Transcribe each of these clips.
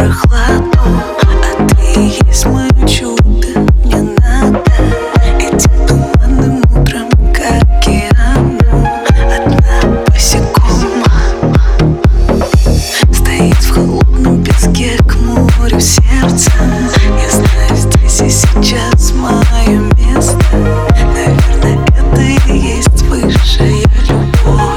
прохладу, а ты есть мое чудо. Мне надо идти туманным утром к океану. Одна босиком стоит в холодном песке, к морю сердце. Я знаю, здесь и сейчас мое место. Наверное, это и есть высшая любовь.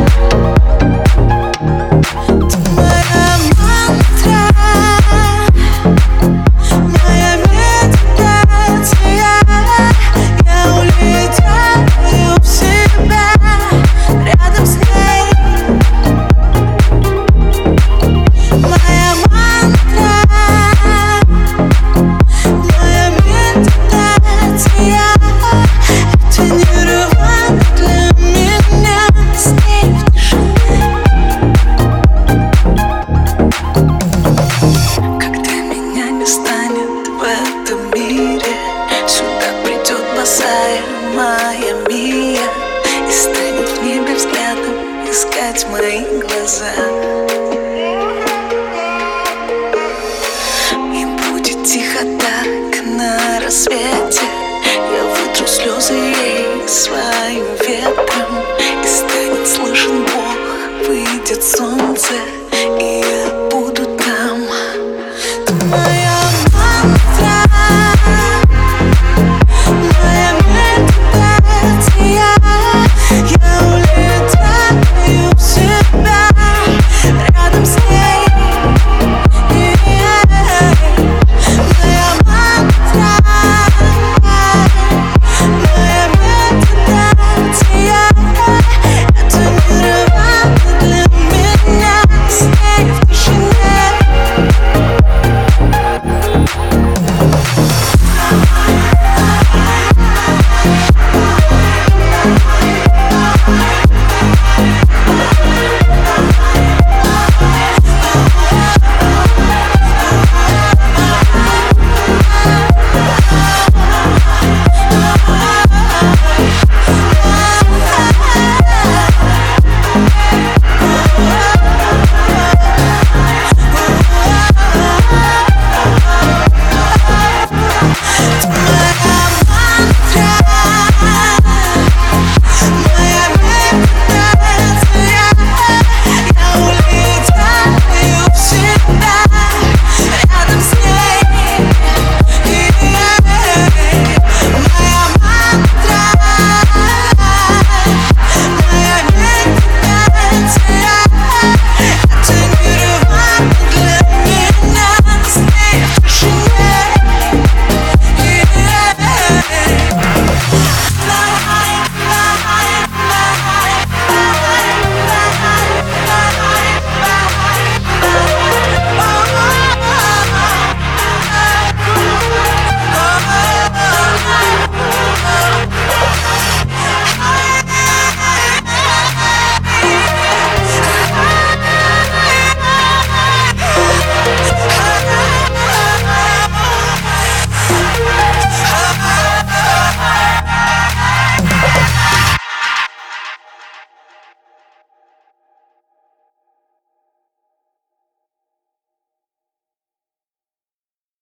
Моя Мия, и станет в небе взглядом искать мои глаза. И будет тихо так на рассвете. Я вытру слезы ей своим ветром, и станет слышен Бог, выйдет сон.